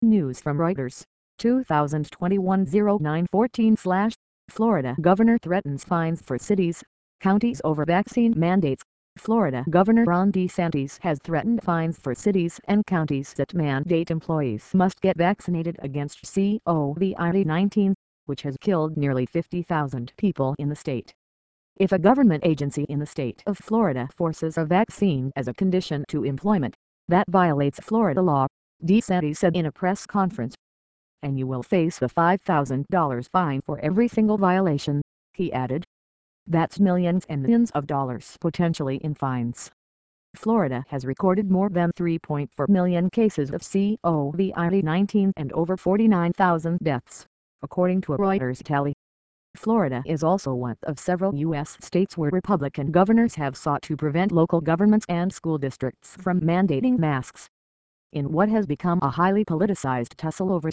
News from Reuters. 2021-09-14 Florida governor threatens fines for cities, counties over vaccine mandates. Florida Governor Ron DeSantis has threatened fines for cities and counties that mandate employees must get vaccinated against COVID-19, which has killed nearly 50,000 people in the state. If a government agency in the state of Florida forces a vaccine as a condition to employment, that violates Florida law, DeSantis said in a press conference. And you will face a $5,000 fine for every single violation, he added. That's millions and millions of dollars potentially in fines. Florida has recorded more than 3.4 million cases of COVID-19 and over 49,000 deaths, according to a Reuters tally. Florida is also one of several U.S. states where Republican governors have sought to prevent local governments and school districts from mandating masks. In what has become a highly politicized tussle over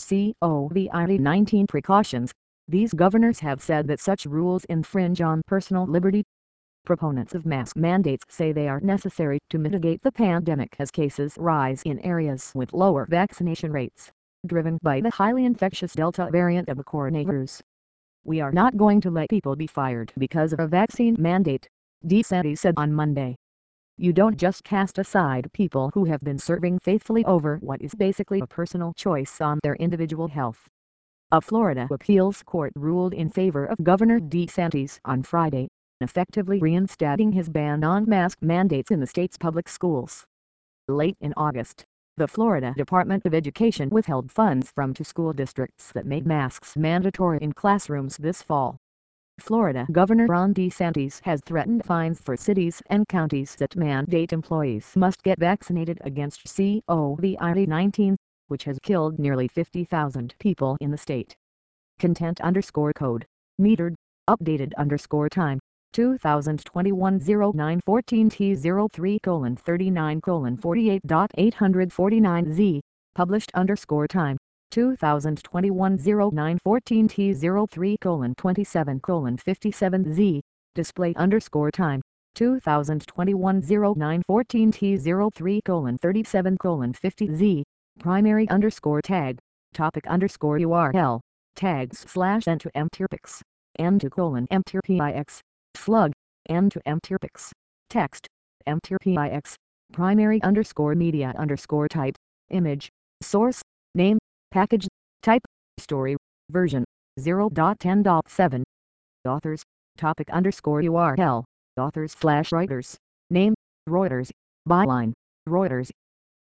COVID-19 precautions, these governors have said that such rules infringe on personal liberty. Proponents of mask mandates say they are necessary to mitigate the pandemic as cases rise in areas with lower vaccination rates, driven by the highly infectious Delta variant of the coronavirus. We are not going to let people be fired because of a vaccine mandate, DeSantis said on Monday. You don't just cast aside people who have been serving faithfully over what is basically a personal choice on their individual health. A Florida appeals court ruled in favor of Governor DeSantis on Friday, effectively reinstating his ban on mask mandates in the state's public schools. Late in August, the Florida Department of Education withheld funds from two school districts that made masks mandatory in classrooms this fall. Florida Governor Ron DeSantis has threatened fines for cities and counties that mandate employees must get vaccinated against COVID-19, which has killed nearly 50,000 people in the state. Content_code. Metered. Updated time. 2021-09-14 T03:39:48.849 Published time. 2021-09-14 T03:27:57 Display time. 2021-09-14 T03:37:50 Primary tag. Topic URL. Tags / N2MTRPX. N2:MTRPIX. Slug. N2MTRPX. Text. MTRPIX. Primary media type. Image. Source. Name. Package. Type. Story. Version. 0.10.7. Authors. Topic URL. Authors / writers. Name. Reuters. Byline. Reuters.